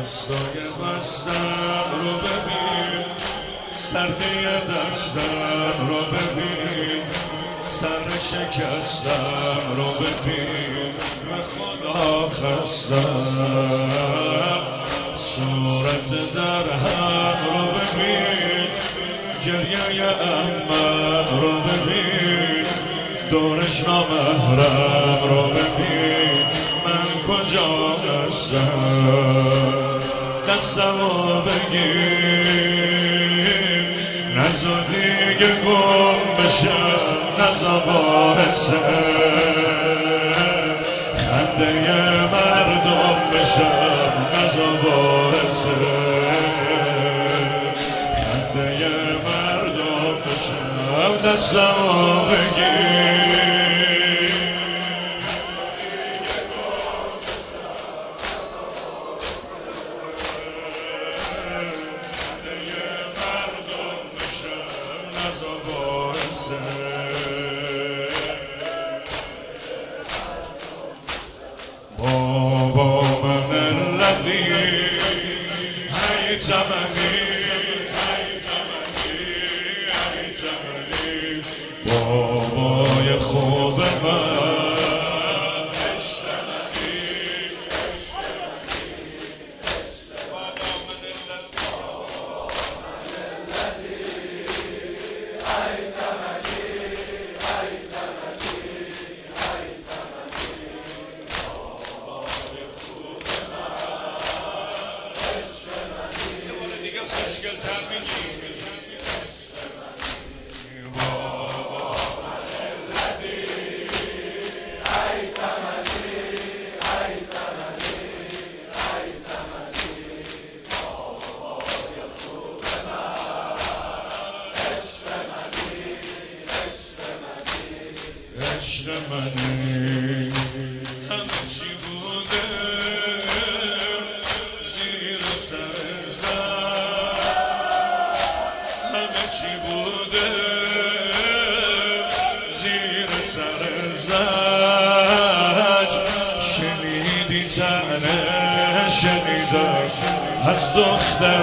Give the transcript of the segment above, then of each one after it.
دستای بستم رو ببین، سردی دستم رو ببین، سر شکستم رو ببین، به خدا خستم. صورت در هم رو ببین، گریه عمم رو ببین، دورش نامحرم رو ببین، من کجا هستم. دستمو بگیر، نزا دیگه گم بشم، نزا باعثه خنده مردم بشم، نزا باعثه خنده مردم بشم. دستمو بگیر، بابا من الذي هيتمني بابای خوب من، عشق منی همه چی بوده زیر سر زد، همه چی بوده زیر سر زد. شنیدی تنه شنیدم از دختر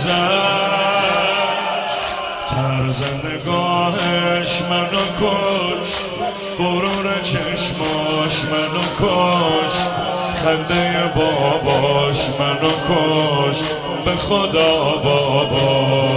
زد، طرز نگاهش منو کش، غرور چشماش منو کش، خنده باباش منو کش، به خدا بابا.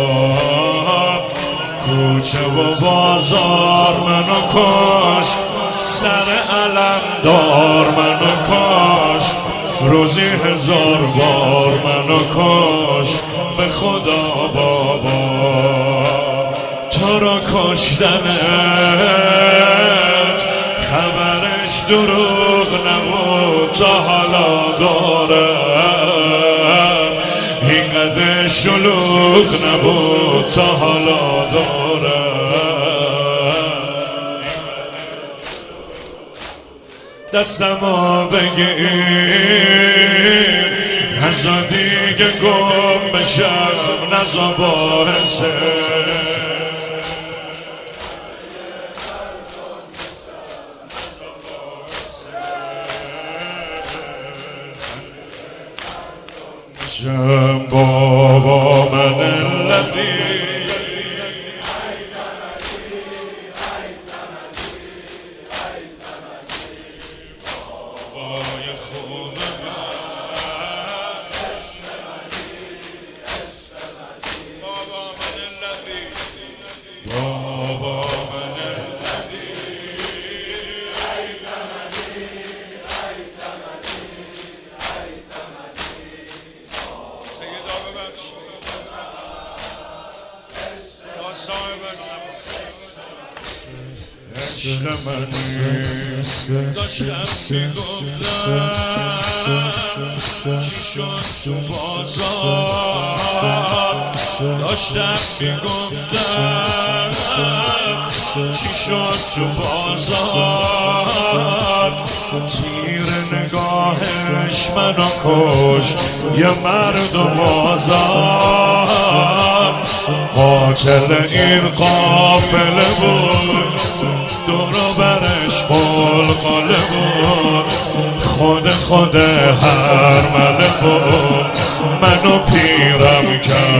کوچه و بازار منو کش، سر علم دار منو کش، روزی 1000 بار منو کش، به خدا بابا. تو رو کشتنت خبرش دروغ نبود، تا حالا دارم اینقدر شلوغ نبود، تا حالا دارم. دستمو بگیر، نزا دیگه گم بشم، نزا باعثه بابا من الذي بابای خوب بابا من الذي بابا من الذي عشق منی داشتم میگفتم چی شد تو بازار، داشتم میگفتم چی شد تو بازار. تیر نگاهش منو کشت، یه مردم آزار. قاتل این قافله بود، دورو برش قلقله بود، خود هر مله بود، منو پیرم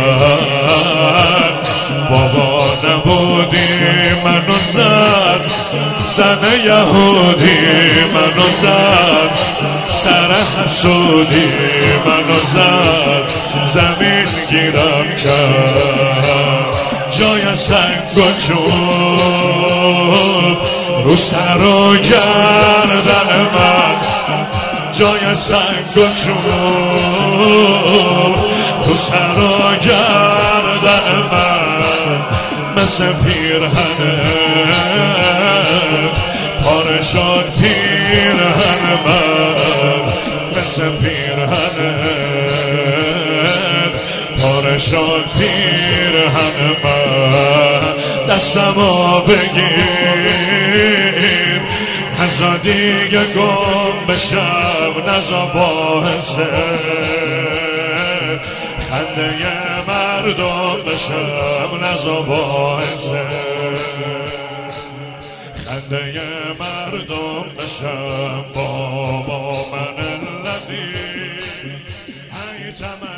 کرد. بابا نبودی منو زد، زن یهودی منو زد، سر حسودی منو زد، زمین گیرم کرد. جای سنگ و چوب رو سر و گردن من، جای سنگ و چوب رو سر و گردن من، مثل پیرهن پاره شد پیرهن من، مثل پیرهن پاره شد پیرهن من. دستمو بگیر نزا دیگه گم بشم، نزا باعث خنده مردم بشم، نزا باعث خنده مردم بشم. بابا من الذی حییت